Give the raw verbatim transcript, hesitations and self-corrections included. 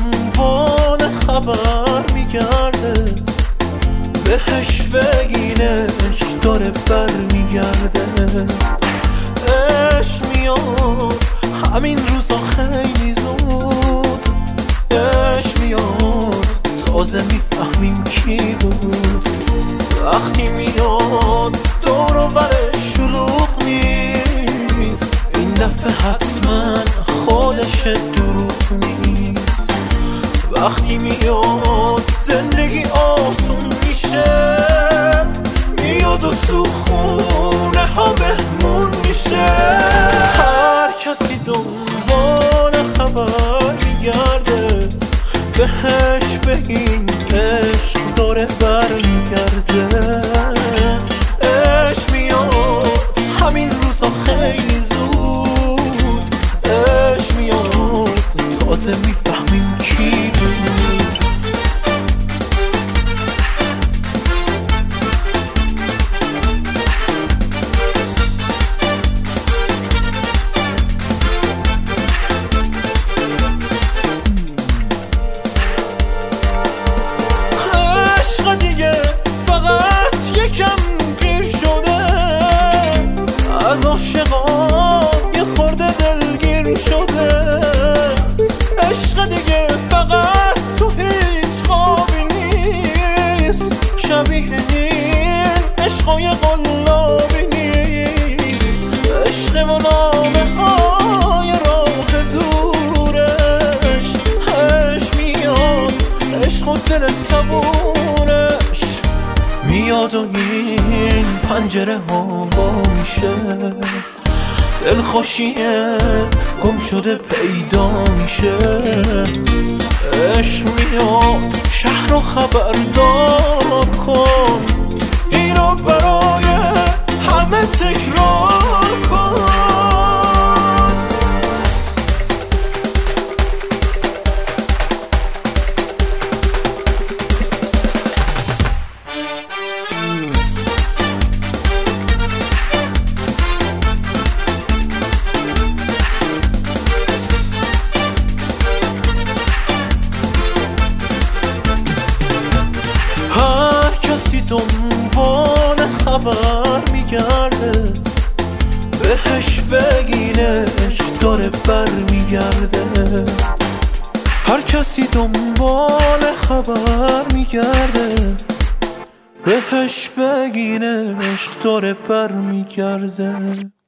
دنبال خبر میگرده، بهش بگین عشق داره بر میگرده. عشق میاد همین روزا خیلی زود، عشق میاد تازه میفهمیم کی بود. وقتی میاد دور و برش شلوغ نیست، این دفعه حتما خودش دروغ نیست. وقتی میاد زندگی آسون میشه، میاد و تو خونه ها بهمون میشه. هر کسی دنبال خبر میگرده، بهش بگین عشق داره بر میگرده. عشق میاد همین روزا خیلی زود، عشق میاد تازه میفهمیم کی بود. دیگه فقط یکم گیر شده، از عاشقا یه خورده دلگیر شده. عشق دیگه فقط تو هیچ خوابی نیست، شبیه این عشقای قلابی نیست. عشق و نامه های راه دورش، عشق میاد عشق و دل صبور میاد و این پنجره ها با میشه. دلخوشیه گم شده پیدا میشه. عشق میاد شهر رو خبردار کن، این رو برای همه تکرار کن. دنبال خبر میگرده، بهش بگین عشق داره بر میگرده. هر کسی دنبال خبر میگرده، بهش بگین عشق داره بر میگرده.